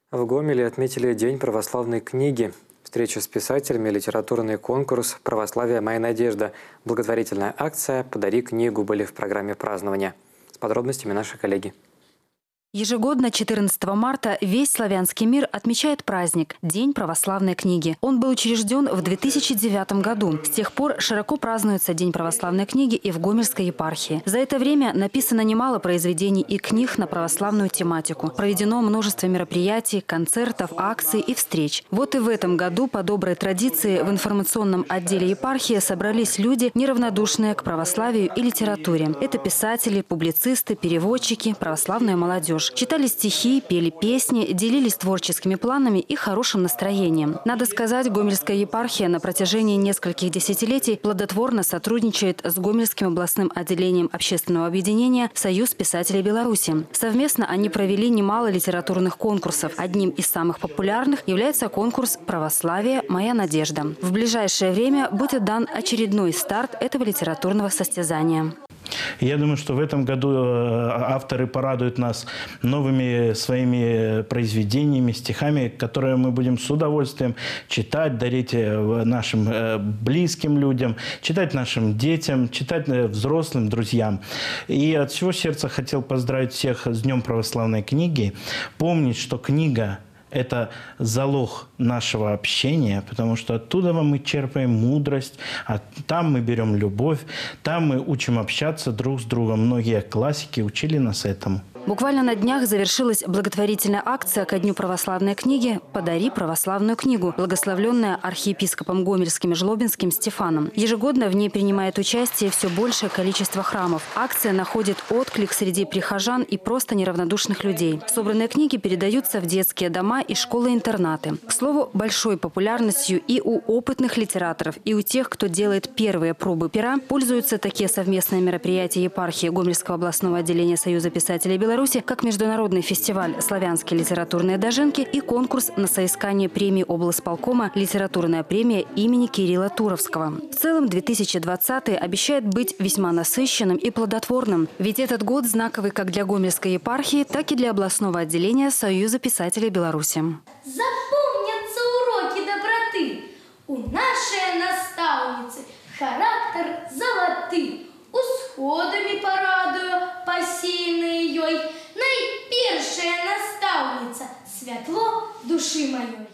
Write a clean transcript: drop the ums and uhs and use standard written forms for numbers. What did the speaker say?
В Гомеле отметили День православной книги. Встреча с писателями, литературный конкурс «Православие. Моя надежда». Благотворительная акция «Подари книгу» были в программе празднования. С подробностями наши коллеги. Ежегодно 14 марта весь славянский мир отмечает праздник – День православной книги. Он был учрежден в 2009 году. С тех пор широко празднуется День православной книги и в Гомельской епархии. За это время написано немало произведений и книг на православную тематику. Проведено множество мероприятий, концертов, акций и встреч. Вот и в этом году по доброй традиции в информационном отделе епархии собрались люди, неравнодушные к православию и литературе. Это писатели, публицисты, переводчики, православная молодежь. Читали стихи, пели песни, делились творческими планами и хорошим настроением. Надо сказать, Гомельская епархия на протяжении нескольких десятилетий плодотворно сотрудничает с Гомельским областным отделением общественного объединения «Союз писателей Беларуси». Совместно они провели немало литературных конкурсов. Одним из самых популярных является конкурс «Православие. Моя надежда». В ближайшее время будет дан очередной старт этого литературного состязания. Я думаю, что в этом году авторы порадуют нас новыми своими произведениями, стихами, которые мы будем с удовольствием читать, дарить нашим близким людям, читать нашим детям, читать взрослым, друзьям. И от всего сердца хотел поздравить всех с Днем православной книги. Помнить, что книга – это залог нашего общения, потому что оттуда мы черпаем мудрость, а там мы берем любовь, там мы учим общаться друг с другом. Многие классики учили нас этому. Буквально на днях завершилась благотворительная акция ко Дню православной книги «Подари православную книгу», благословленная архиепископом Гомельским и Жлобинским Стефаном. Ежегодно в ней принимает участие все большее количество храмов. Акция находит отклик среди прихожан и просто неравнодушных людей. Собранные книги передаются в детские дома и школы-интернаты. К слову, большой популярностью и у опытных литераторов, и у тех, кто делает первые пробы пера, пользуются такие совместные мероприятия епархии Гомельского областного отделения Союза писателей Беларуси, как международный фестиваль «Славянские литературные дожинки» и конкурс на соискание премии облсполкома «Литературная премия имени Кирилла Туровского». В целом 2020 обещает быть весьма насыщенным и плодотворным, ведь этот год знаковый как для Гомельской епархии, так и для областного отделения Союза писателей Беларуси. Запомнятся уроки доброты у нашей наставницы, характер золотый. Усходами порадую посеянной ёй, найпершая наставница, святло души моей.